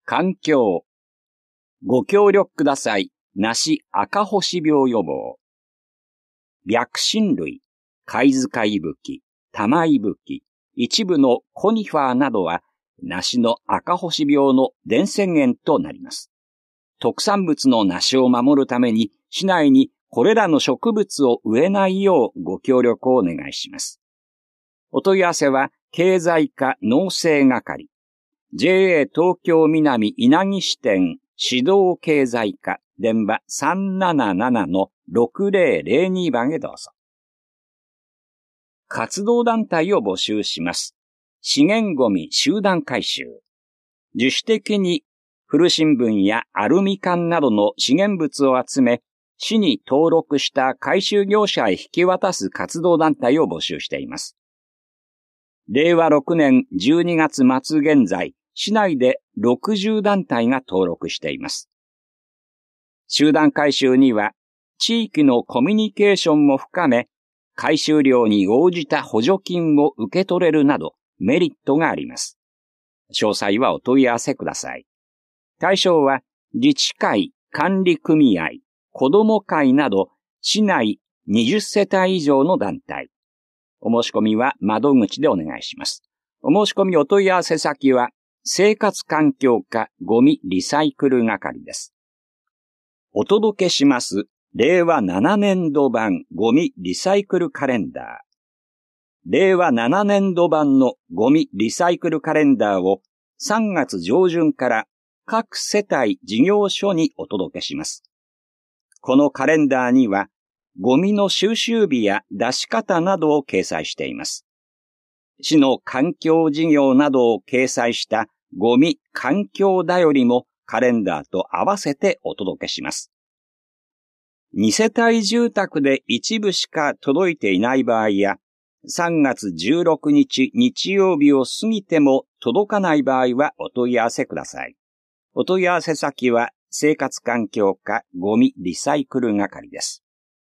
環境。ご協力ください。梨赤星病予防。白芯類、貝塚いぶき、玉いぶき、一部のコニファーなどは、梨の赤星病の伝染源となります。特産物の梨を守るために、市内にこれらの植物を植えないようご協力をお願いします。お問い合わせは、経済課農政係。JA 東京南稲城支店指導経済課電話 377-6002 番へどうぞ。活動団体を募集します。資源ごみ集団回収。自主的に古新聞やアルミ缶などの資源物を集め、市に登録した回収業者へ引き渡す活動団体を募集しています。令和6年12月末現在、市内で60団体が登録しています。集団回収には、地域のコミュニケーションも深め、回収量に応じた補助金を受け取れるなどメリットがあります。詳細はお問い合わせください。対象は、自治会、管理組合、子ども会など、市内20世帯以上の団体。お申し込みは窓口でお願いします。お申し込みお問い合わせ先は、生活環境課ゴミリサイクル係です。お届けします。令和7年度版ゴミリサイクルカレンダー。令和7年度版のゴミリサイクルカレンダーを3月上旬から各世帯事業所にお届けします。このカレンダーにはゴミの収集日や出し方などを掲載しています。市の環境事業などを掲載したゴミ環境だよりもカレンダーと合わせてお届けします。2世帯住宅で一部しか届いていない場合や、3月16日日曜日を過ぎても届かない場合はお問い合わせください。お問い合わせ先は生活環境課ゴミリサイクル係です。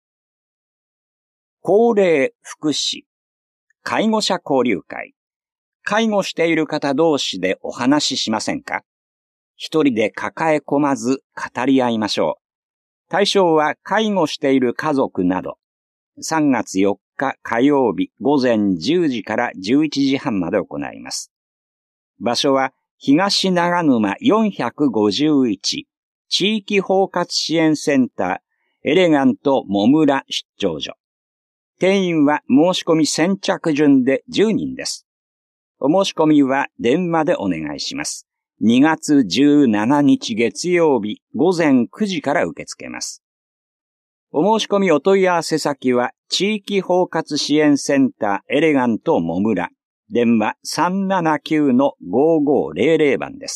高齢福祉介護者交流会。介護している方同士でお話ししませんか？一人で抱え込まず語り合いましょう。対象は介護している家族など、3月4日火曜日午前10時から11時半まで行います。場所は東長沼451地域包括支援センターエレガントもむら出張所。定員は申し込み先着順で10人です。お申し込みは電話でお願いします。2月17日月曜日午前9時から受け付けます。お申し込みお問い合わせ先は地域包括支援センターエレガントもむら電話 379-5500 番です。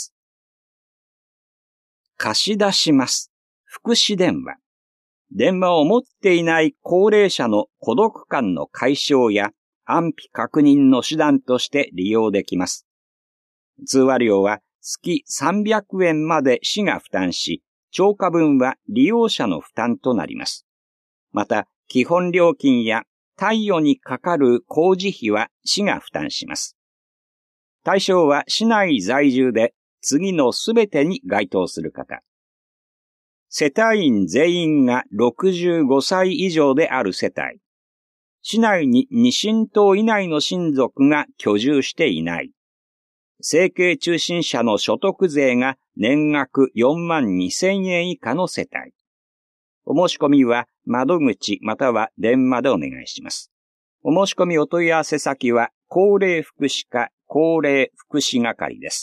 貸し出します。福祉電話。電話を持っていない高齢者の孤独感の解消や安否確認の手段として利用できます。通話料は月300円まで市が負担し、超過分は利用者の負担となります。また、基本料金や貸与にかかる工事費は市が負担します。対象は市内在住で次のすべてに該当する方。世帯員全員が65歳以上である世帯。市内に2親等以内の親族が居住していない。生計中心者の所得税が年額42,000円以下の世帯。お申し込みは窓口または電話でお願いします。お申し込みお問い合わせ先は高齢福祉課高齢福祉係です。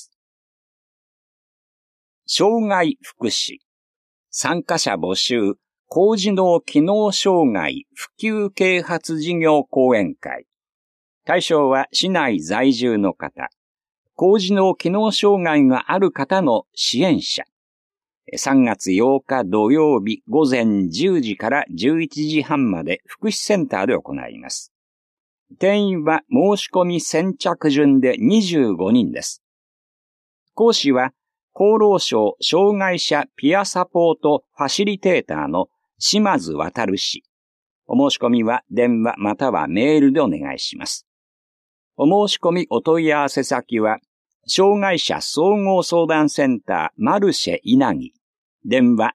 障害福祉。参加者募集。高次脳機能障害普及啓発事業講演会。対象は市内在住の方。高次脳機能障害がある方の支援者。3月8日土曜日午前10時から11時半まで福祉センターで行います。定員は申し込み先着順で25人です。講師は厚労省障害者ピアサポートファシリテーターの島津渉氏。お申し込みは電話またはメールでお願いします。お申し込みお問い合わせ先は障害者総合相談センターマルシェ稲城。電話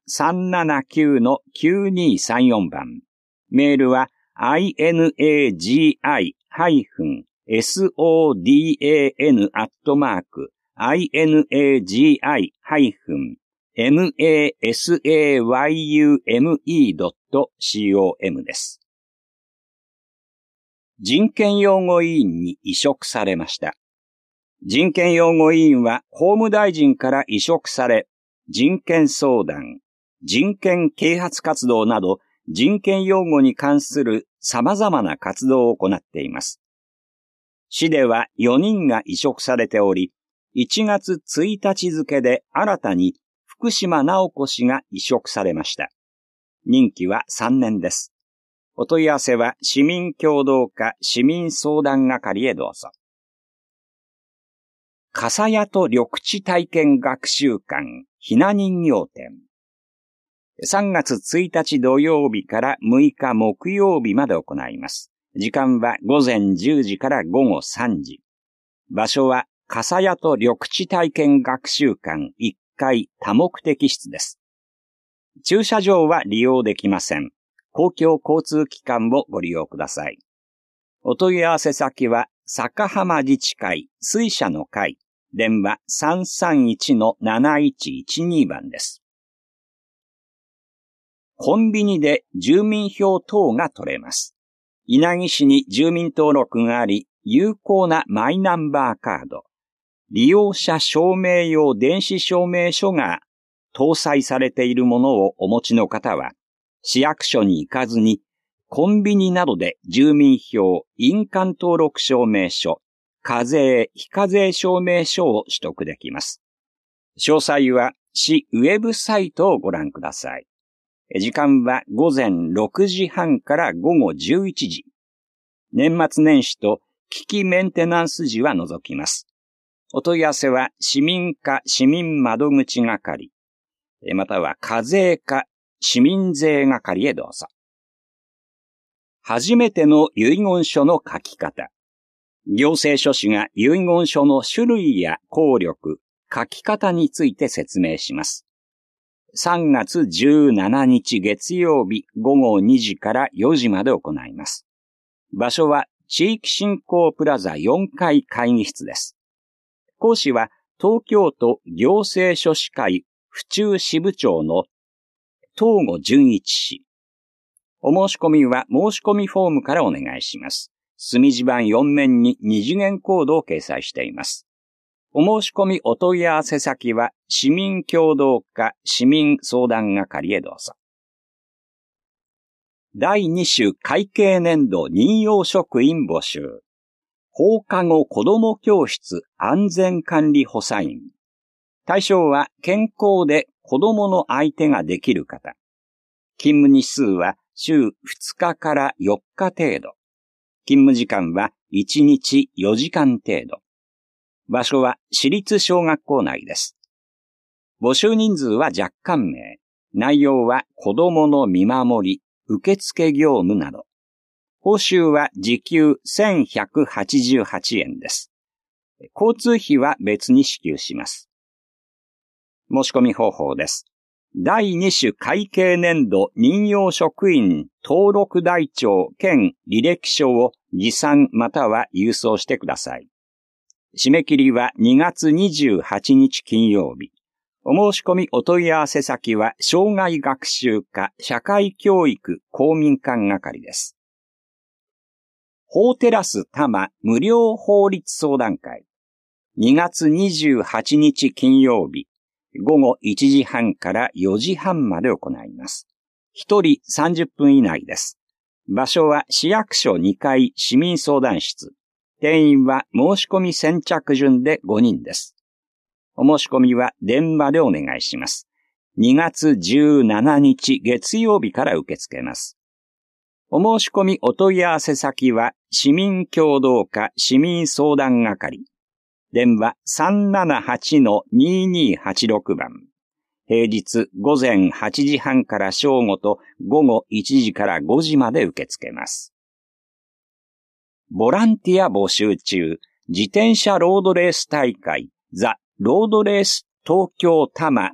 379-9234 番。メールは inagi-sodan-masayume.com です。人権擁護委員に委嘱されました。人権擁護委員は法務大臣から委嘱され、人権相談、人権啓発活動など人権擁護に関する様々な活動を行っています。市では4人が委嘱されており、1月1日付で新たに福島直子氏が委嘱されました。任期は3年です。お問い合わせは市民協働課市民相談係へどうぞ。笠谷と緑地体験学習館ひな人形展。3月1日土曜日から6日木曜日まで行います。時間は午前10時から午後3時。場所は笠谷と緑地体験学習館1階多目的室です。駐車場は利用できません。公共交通機関をご利用ください。お問い合わせ先は坂浜自治会水車の会。電話 331-7112 番です。コンビニで住民票等が取れます。稲城市に住民登録があり、有効なマイナンバーカード、利用者証明用電子証明書が搭載されているものをお持ちの方は、市役所に行かずに、コンビニなどで住民票、印鑑登録証明書、課税・非課税証明書を取得できます。詳細は市ウェブサイトをご覧ください。時間は午前6時半から午後11時。年末年始と機器メンテナンス時は除きます。お問い合わせは市民課市民窓口係、または課税課市民税係へどうぞ。初めての遺言書の書き方。行政書士が遺言書の種類や効力、書き方について説明します。3月17日月曜日午後2時から4時まで行います。場所は地域振興プラザ4階会議室です。講師は東京都行政書士会府中支部長の東郷純一氏。お申し込みは申し込みフォームからお願いします。墨字盤4面に2次元コードを掲載しています。お申し込みお問い合わせ先は市民協働課市民相談係へどうぞ。第2種会計年度任用職員募集。放課後子ども教室安全管理補佐員。対象は健康で子どもの相手ができる方。勤務日数は週2日から4日程度。勤務時間は1日4時間程度。場所は私立小学校内です。募集人数は若干名。内容は子どもの見守り、受付業務など。報酬は時給1188円です。交通費は別に支給します。申し込み方法です。第2種会計年度任用職員登録台帳兼履歴書を持参または郵送してください。締め切りは2月28日金曜日。お申し込みお問い合わせ先は障害学習課社会教育公民館係です。法テラス多摩無料法律相談会。2月28日金曜日。午後1時半から4時半まで行います。1人30分以内です。場所は市役所2階市民相談室。定員は申し込み先着順で5人です。お申し込みは電話でお願いします。2月17日月曜日から受け付けます。お申し込みお問い合わせ先は市民協働課市民相談係。電話 378-2286 番。平日午前8時半から正午と午後1時から5時まで受け付けます。ボランティア募集中、自転車ロードレース大会ザ・ロードレース東京多摩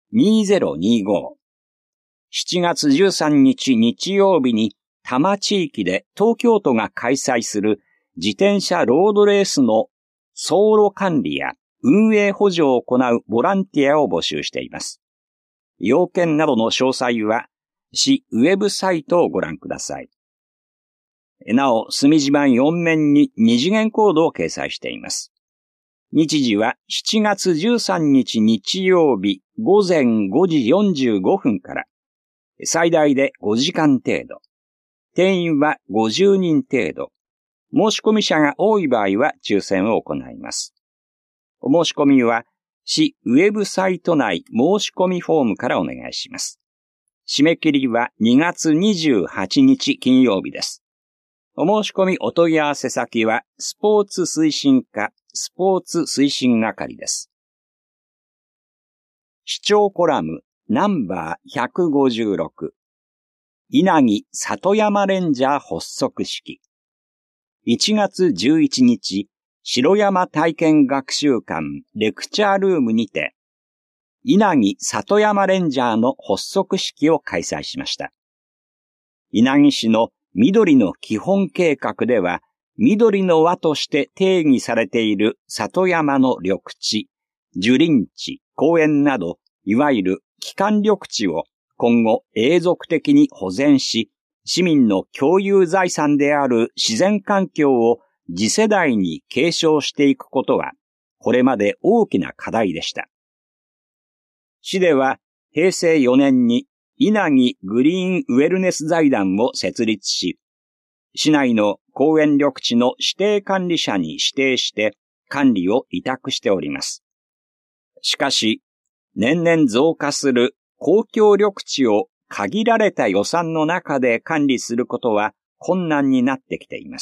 2025。7月13日日曜日に多摩地域で東京都が開催する自転車ロードレースの走路管理や運営補助を行うボランティアを募集しています。要件などの詳細は市ウェブサイトをご覧ください。なお、隅島4面に二次元コードを掲載しています。日時は7月13日日曜日午前5時45分から、最大で5時間程度。定員は50人程度。申し込み者が多い場合は抽選を行います。お申し込みは市ウェブサイト内申し込みフォームからお願いします。締め切りは2月28日金曜日です。お申し込みお問い合わせ先はスポーツ推進課スポーツ推進係です。視聴コラムナンバー156稲城里山レンジャー発足式1月11日城山体験学習館レクチャールームにて稲城里山レンジャーの発足式を開催しました。稲城市の緑の基本計画では、緑の輪として定義されている里山の緑地、樹林地、公園など、いわゆる基幹緑地を今後永続的に保全し、市民の共有財産である自然環境を次世代に継承していくことは、これまで大きな課題でした。市では平成4年に稲城グリーンウェルネス財団を設立し、市内の公園緑地の指定管理者に指定して管理を委託しております。しかし、年々増加する公共緑地を限られた予算の中で管理することは困難になってきています。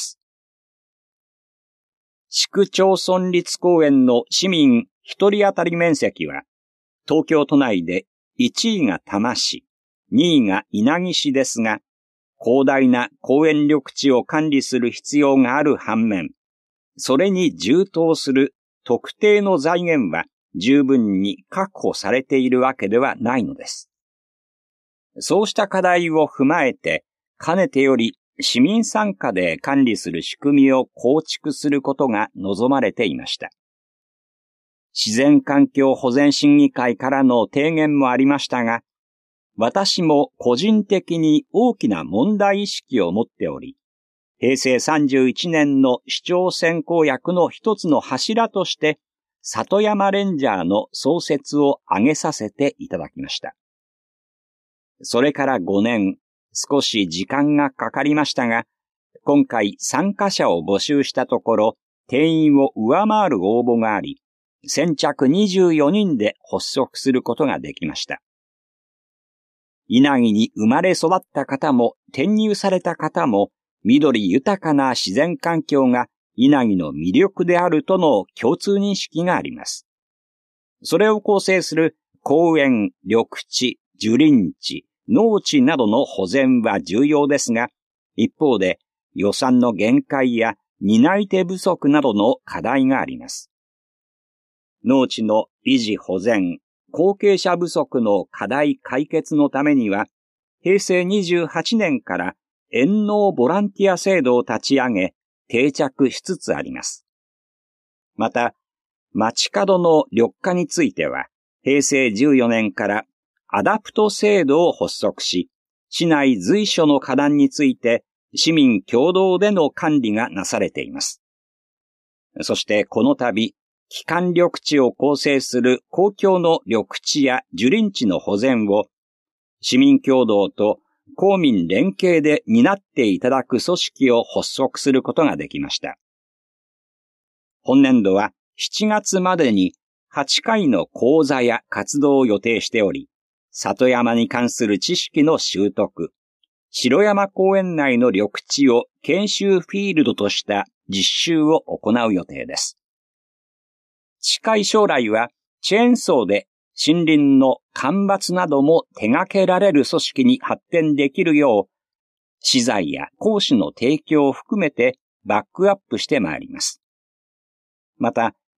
市区町村立公園の市民一人当たり面積は、東京都内で1位が多摩市、2位が稲城市ですが、広大な公園緑地を管理する必要がある反面、それに充当する特定の財源は十分に確保されているわけではないのです。そうした課題を踏まえて、かねてより市民参加で管理する仕組みを構築することが望まれていました。自然環境保全審議会からの提言もありましたが、私も個人的に大きな問題意識を持っており、平成31年の市長選公約の一つの柱として、里山レンジャーの創設を挙げさせていただきました。それから5年、少し時間がかかりましたが、今回参加者を募集したところ、定員を上回る応募があり、先着24人で発足することができました。稲城に生まれ育った方も転入された方も緑豊かな自然環境が稲城の魅力であるとの共通認識があります。それを構成する公園、緑地、樹林地、農地などの保全は重要ですが、一方で予算の限界や担い手不足などの課題があります。農地の維持保全、後継者不足の課題解決のためには、平成28年から遠農ボランティア制度を立ち上げ、定着しつつあります。また、街角の緑化については、平成14年からアダプト制度を発足し、市内随所の花壇について市民共同での管理がなされています。そしてこの度、基幹緑地を構成する公共の緑地や樹林地の保全を市民共同と公民連携で担っていただく組織を発足することができました。本年度は7月までに8回の講座や活動を予定しており、里山に関する知識の習得、城山公園内の緑地を研修フィールドとした実習を行う予定です。近い将来はチェーンソーで森林の間伐なども手掛けられる組織に発展できるよう、資材や講師の提供を含めてバックアップしてまいります。また、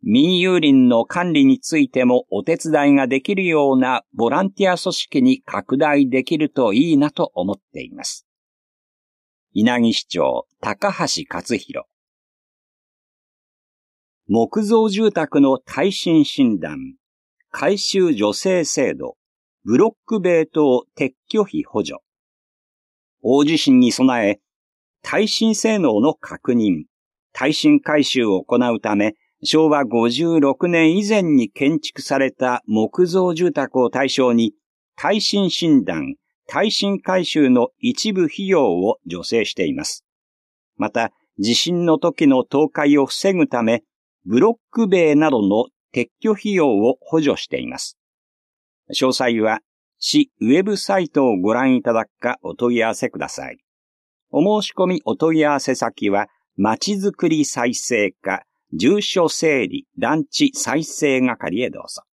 民有林の管理についてもお手伝いができるようなボランティア組織に拡大できるといいなと思っています。稲城市長、高橋克弘。木造住宅の耐震診断、改修助成制度、ブロック塀等撤去費補助。大地震に備え、耐震性能の確認、耐震改修を行うため、昭和56年以前に建築された木造住宅を対象に、耐震診断、耐震改修の一部費用を助成しています。また、地震の時の倒壊を防ぐため、ブロック塀などの撤去費用を補助しています。詳細は、市ウェブサイトをご覧いただくかお問い合わせください。お申し込みお問い合わせ先は、まちづくり再生課、住所整理団地再生係へどうぞ。